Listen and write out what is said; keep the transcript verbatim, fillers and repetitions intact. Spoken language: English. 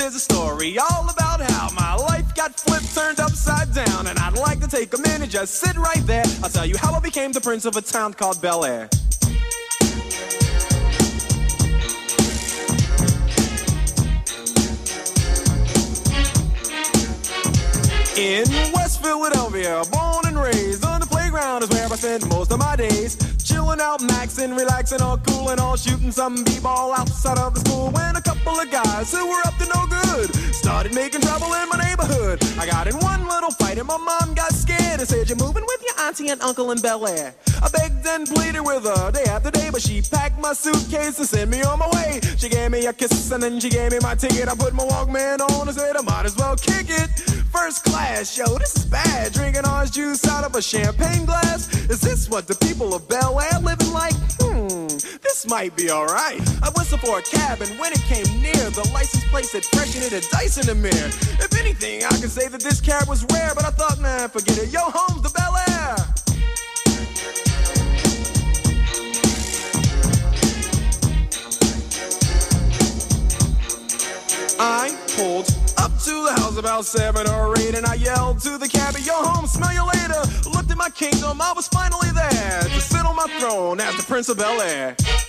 here's a story all about how my life got flipped, turned upside down. And I'd like to take a minute, just sit right there. I'll tell you how I became the prince of a town called Bel Air. In West Philadelphia, born and raised, on the playground is where I spent most of my days. Chilling out, maxing, relaxing, all cool and all, shooting some b-ball outside of the school. When a couple of guys who were up to no good started making trouble in my neighborhood. I got in one little fight and my mom got scared and said, "You're moving with your auntie and uncle in Bel Air." I begged and pleaded with her day after day, but she packed my suitcase and sent me on my way. She gave me a kiss and then she gave me my ticket. I put my Walkman on and said I might as well kick it. First class, yo, this is bad. Drinking orange juice out of a champagne glass. Is this what the people of Bel Air living like? Hmm, this might be alright. I whistled for a cab and when it came near, the license plate said fresh and it had dice in the mirror. If anything, I could say that this cab was rare, but I thought, man, forget it. Yo, home's the Bel Air. I pulled up to the house about seven or eight, and I yelled to the cabbie, "Yo, home, smell you later." Looked at my kingdom, I was finally there to sit on my throne as the Prince of Bel Air.